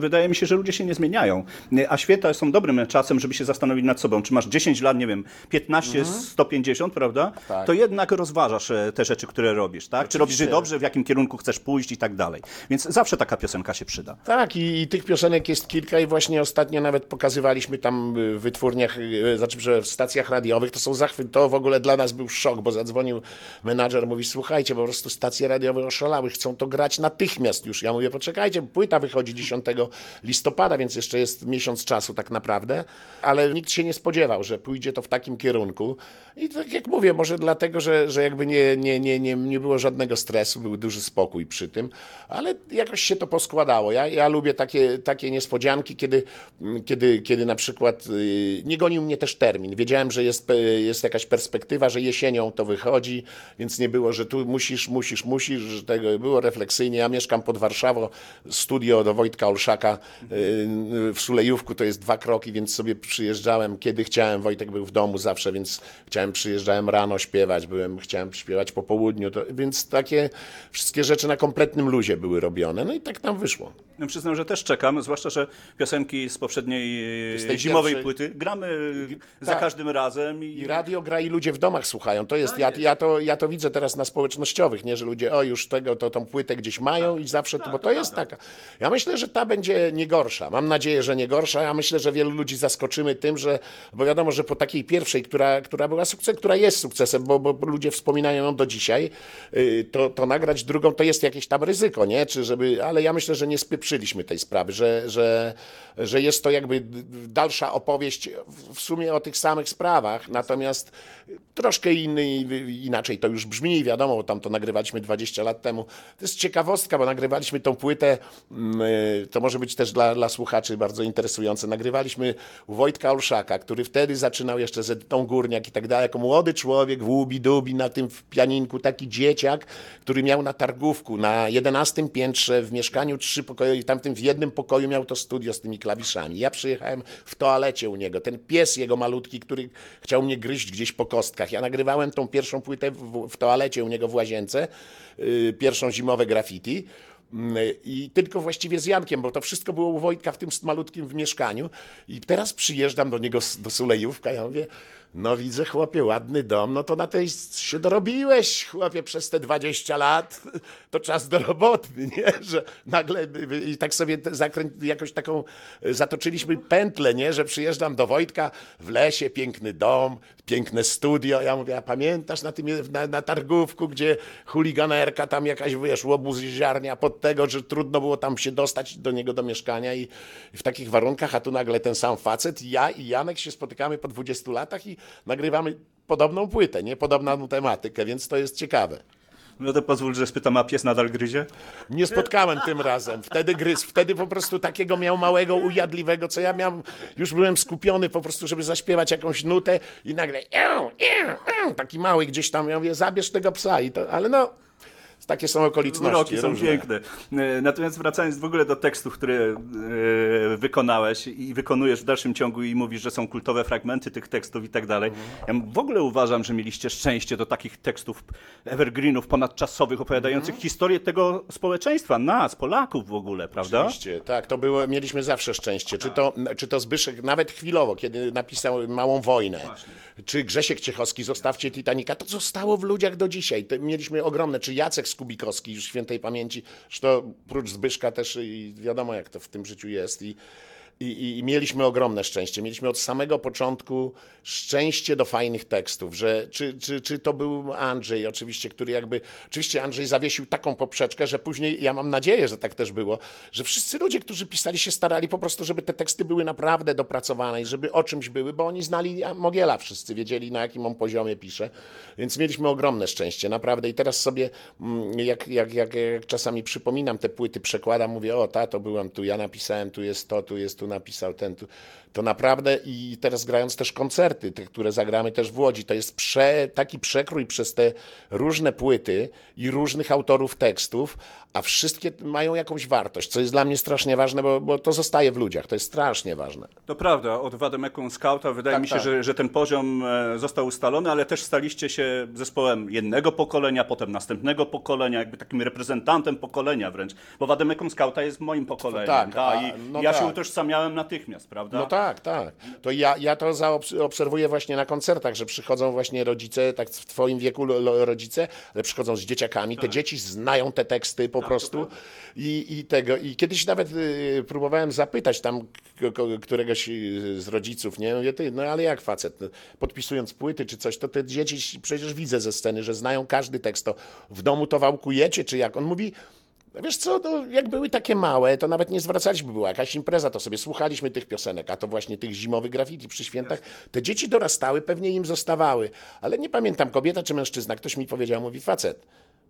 Wydaje mi się, że ludzie się nie zmieniają, a święta są dobrym czasem, żeby się zastanowić nad sobą. Czy masz 10 lat, nie wiem, 15, 150, prawda? Tak. To jednak rozważasz te rzeczy, które robisz, tak? Czy robisz je Oczywiście. dobrze, w jakim kierunku chcesz pójść i tak dalej. Więc zawsze taka piosenka się przyda. Tak, i tych piosenek jest kilka i właśnie ostatnio nawet pokazywaliśmy tam w wytwórniach, znaczy że w stacjach radiowych, to są zachwyt, to w ogóle dla nas był szok, bo zadzwonił menadżer, mówi, słuchajcie, po prostu stacje radiowe oszalały, chcą to grać natychmiast już. Ja mówię, poczekajcie, płyta wychodzi 10 listopada, więc jeszcze jest miesiąc czasu tak naprawdę, ale nikt się nie spodziewał, że pójdzie to w takim kierunku. I tak jak mówię, może dlatego, że jakby nie było żadnego stresu, był duży spokój przy tym, ale jakoś się to poskładało. Ja lubię takie niespodzianki, kiedy na przykład nie gonił mnie też termin. Wiedziałem, że jest jakaś perspektywa, że jesienią to wychodzi, więc nie było, że tu musisz, że tego było refleksyjnie. Ja mieszkam pod Warszawą, studio do Wojtka Olszaka w Sulejówku, to jest 2 kroki, więc sobie przyjeżdżałem, kiedy chciałem. Wojtek był w domu zawsze, więc przyjeżdżałem rano śpiewać, chciałem śpiewać po południu, więc takie wszystkie rzeczy na kompletnym luzie były robione. No i tak nam wyszło. No, przyznam, że też czekam, zwłaszcza, że piosenki z poprzedniej Z tej zimowej pierwszej- płyty gramy za Tak. każdym razem. I radio gra i ludzie w domach słuchają. To jest, Tak ja to widzę teraz na społecznościowych, nie, że ludzie już tą płytę gdzieś mają i zawsze, bo to jest taka. Ja myślę, że ta będzie nie gorsza. Mam nadzieję, że nie gorsza. Ja myślę, że wielu ludzi zaskoczymy tym, bo wiadomo, że po takiej pierwszej, która była sukcesem, która jest sukcesem, bo ludzie wspominają ją do dzisiaj, to nagrać drugą to jest jakieś tam ryzyko, nie? Ale ja myślę, że nie spieprzyliśmy tej sprawy, że jest to jakby dalsza opowieść w sumie o tych samych sprawach, natomiast troszkę inaczej to już brzmi, wiadomo, bo tam to nagrywaliśmy 20 lat temu. To jest ciekawostka, bo nagrywaliśmy tą płytę, to może być też dla słuchaczy bardzo interesujące. Nagrywaliśmy u Wojtka Olszaka, który wtedy zaczynał jeszcze z Edytą Górniak i tak dalej, jako młody człowiek w łubi-dubi na tym pianinku, taki dzieciak, który miał na targówku na 11 piętrze w mieszkaniu 3 pokoje i tamtym w jednym pokoju miał to studio z tymi klawiszami. Ja przyjechałem w toalecie u niego, ten pies jego malutki, który chciał mnie gryźć gdzieś po kostkach. Ja nagrywałem tą pierwszą płytę w toalecie u niego w łazience, pierwszą zimowe graffiti. I tylko właściwie z Jankiem, bo to wszystko było u Wojtka w tym malutkim w mieszkaniu. I teraz przyjeżdżam do niego do Sulejówka, ja mówię, no widzę, chłopie, ładny dom, no to na tej się dorobiłeś, chłopie, przez te 20 lat, to czas do roboty, nie? Że nagle i tak sobie jakoś taką zatoczyliśmy pętlę, nie? Że przyjeżdżam do Wojtka w lesie, piękny dom, piękne studio. Ja mówię, a pamiętasz na targówku, gdzie chuliganerka tam jakaś, wiesz, łobuz ziarnia pod tego, że trudno było tam się dostać do niego do mieszkania i w takich warunkach, a tu nagle ten sam facet, ja i Janek się spotykamy po 20 latach i nagrywamy podobną płytę, nie? Podobną tematykę, więc to jest ciekawe. No to pozwól, że spytam, a pies nadal gryzie? Nie spotkałem tym razem. Wtedy gryzł. Wtedy po prostu takiego miał małego, ujadliwego, co ja miałem. Już byłem skupiony po prostu, żeby zaśpiewać jakąś nutę i nagle taki mały gdzieś tam. Ja mówię, zabierz tego psa. Ale no, takie są okoliczności. Uroki są różne. piękne. Natomiast wracając w ogóle do tekstów, które wykonałeś i wykonujesz w dalszym ciągu i mówisz, że są kultowe fragmenty tych tekstów i tak dalej. Ja w ogóle uważam, że mieliście szczęście do takich tekstów evergreenów ponadczasowych, opowiadających historię tego społeczeństwa, nas, Polaków w ogóle, prawda? Oczywiście, tak, to było, mieliśmy zawsze szczęście. Czy to Zbyszek, nawet chwilowo, kiedy napisał Małą Wojnę, czy Grzesiek Ciechowski, Zostawcie Titanica, to zostało w ludziach do dzisiaj. Mieliśmy ogromne, czy Jacek Skubikowski, już świętej pamięci, zresztą prócz Zbyszka też i wiadomo, jak to w tym życiu jest. I mieliśmy ogromne szczęście. Mieliśmy od samego początku szczęście do fajnych tekstów, że czy to był Andrzej oczywiście, oczywiście Andrzej zawiesił taką poprzeczkę, że później, ja mam nadzieję, że tak też było, że wszyscy ludzie, którzy pisali, się starali po prostu, żeby te teksty były naprawdę dopracowane i żeby o czymś były, bo oni znali Mogiela, wszyscy wiedzieli, na jakim on poziomie pisze, więc mieliśmy ogromne szczęście, naprawdę. I teraz sobie, jak czasami przypominam te płyty, przekładam, mówię, o tato, byłem tu, ja napisałem, tu jest tu napisał ten, to naprawdę i teraz grając też koncerty, te, które zagramy też w Łodzi, to jest taki przekrój przez te różne płyty i różnych autorów tekstów, a wszystkie mają jakąś wartość, co jest dla mnie strasznie ważne, bo to zostaje w ludziach, to jest strasznie ważne. To prawda, od Wademekum Skauta wydaje mi się, że ten poziom został ustalony, ale też staliście się zespołem jednego pokolenia, potem następnego pokolenia, jakby takim reprezentantem pokolenia wręcz, bo Wademekum Skauta jest moim pokoleniem. Ja się utożsamiałem natychmiast, prawda? No tak. To ja to obserwuję właśnie na koncertach, że przychodzą właśnie rodzice, tak w twoim wieku rodzice, ale przychodzą z dzieciakami, te dzieci znają te teksty po prostu i kiedyś nawet próbowałem zapytać tam któregoś z rodziców, nie? Mówię, no ale jak facet, podpisując płyty czy coś, to te dzieci przecież widzę ze sceny, że znają każdy tekst, to w domu to wałkujecie, czy jak? On mówi, wiesz co, no, jak były takie małe, to nawet nie zwracaliśmy, była jakaś impreza, to sobie słuchaliśmy tych piosenek, a to właśnie tych zimowych graffiti przy świętach. Te dzieci dorastały, pewnie im zostawały, ale nie pamiętam, kobieta czy mężczyzna, ktoś mi powiedział, mówi facet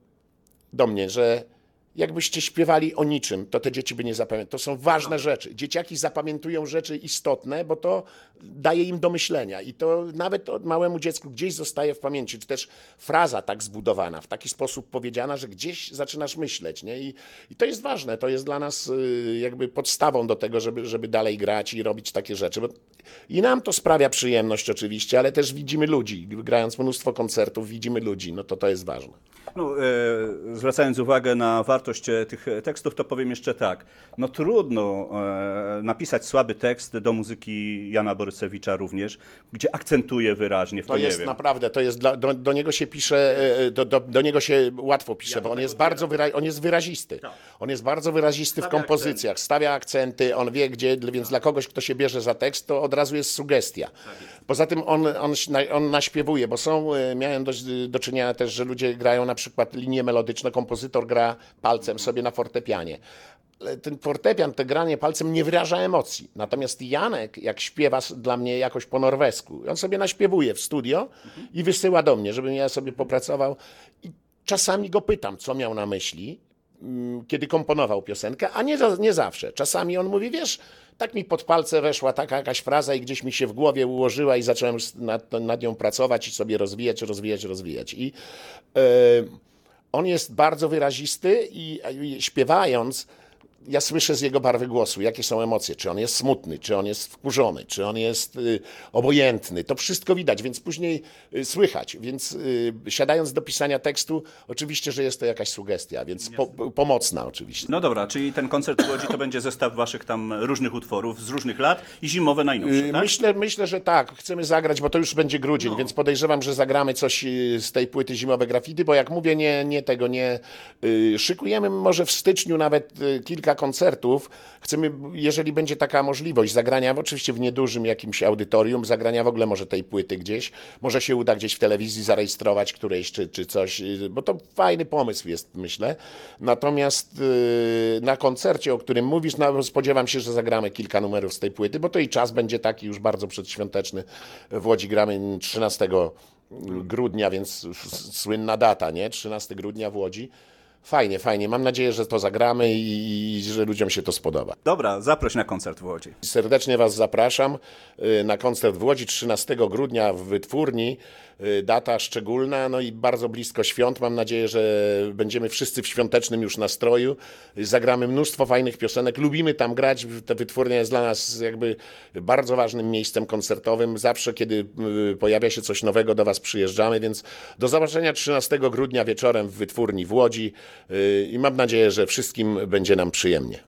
do mnie, że jakbyście śpiewali o niczym, to te dzieci by nie zapamiętały. To są ważne rzeczy. Dzieciaki zapamiętują rzeczy istotne, bo to daje im do myślenia i to nawet małemu dziecku gdzieś zostaje w pamięci, czy też fraza tak zbudowana, w taki sposób powiedziana, że gdzieś zaczynasz myśleć, nie? I to jest ważne, to jest dla nas jakby podstawą do tego, żeby dalej grać i robić takie rzeczy. I nam to sprawia przyjemność oczywiście, ale też widzimy ludzi. Grając mnóstwo koncertów, widzimy ludzi, no to jest ważne. No, zwracając uwagę na wartość tych tekstów, to powiem jeszcze tak. No trudno napisać słaby tekst do muzyki Jana Borysewicza również, gdzie akcentuje wyraźnie w to, to jest nie wiem. naprawdę, to jest do niego się pisze, do niego się łatwo pisze, bo on jest bardzo on jest wyrazisty. Tak. On jest bardzo wyrazisty w kompozycjach, stawia akcenty, on wie gdzie, więc dla kogoś, kto się bierze za tekst, to od razu jest sugestia. Poza tym on naśpiewuje, bo miałem do czynienia też, że ludzie grają na przykład linię melodyczną, kompozytor gra palcem sobie na fortepianie. Ten fortepian, to granie palcem nie wyraża emocji. Natomiast Janek, jak śpiewa dla mnie jakoś po norwesku, on sobie naśpiewuje w studio i wysyła do mnie, żebym ja sobie popracował. I czasami go pytam, co miał na myśli, kiedy komponował piosenkę, a nie zawsze. Czasami on mówi, wiesz, tak mi pod palce weszła taka jakaś fraza i gdzieś mi się w głowie ułożyła i zacząłem nad nią pracować i sobie rozwijać. I on jest bardzo wyrazisty i śpiewając, ja słyszę z jego barwy głosu, jakie są emocje, czy on jest smutny, czy on jest wkurzony, czy on jest obojętny. To wszystko widać, więc później słychać. Więc siadając do pisania tekstu, oczywiście, że jest to jakaś sugestia, więc pomocna oczywiście. No dobra, czyli ten koncert w Łodzi to będzie zestaw waszych tam różnych utworów z różnych lat i zimowe najnowsze, tak? Myślę, że tak. Chcemy zagrać, bo to już będzie grudzień, więc podejrzewam, że zagramy coś z tej płyty Zimowe Graffiti, bo jak mówię, nie szykujemy może w styczniu nawet kilka koncertów. Chcemy, jeżeli będzie taka możliwość zagrania, oczywiście w niedużym jakimś audytorium, zagrania w ogóle może tej płyty gdzieś, może się uda gdzieś w telewizji zarejestrować którejś czy coś, bo to fajny pomysł jest, myślę. Natomiast na koncercie, o którym mówisz, no, spodziewam się, że zagramy kilka numerów z tej płyty, bo to i czas będzie taki już bardzo przedświąteczny. W Łodzi gramy 13 grudnia, więc słynna data, nie? 13 grudnia w Łodzi. Fajnie. Mam nadzieję, że to zagramy i że ludziom się to spodoba. Dobra, zaproś na koncert w Łodzi. Serdecznie Was zapraszam na koncert w Łodzi 13 grudnia w Wytwórni. Data szczególna, no i bardzo blisko świąt. Mam nadzieję, że będziemy wszyscy w świątecznym już nastroju. Zagramy mnóstwo fajnych piosenek. Lubimy tam grać. Ta Wytwórnia jest dla nas jakby bardzo ważnym miejscem koncertowym. Zawsze, kiedy pojawia się coś nowego, do Was przyjeżdżamy, więc do zobaczenia 13 grudnia wieczorem w Wytwórni w Łodzi i mam nadzieję, że wszystkim będzie nam przyjemnie.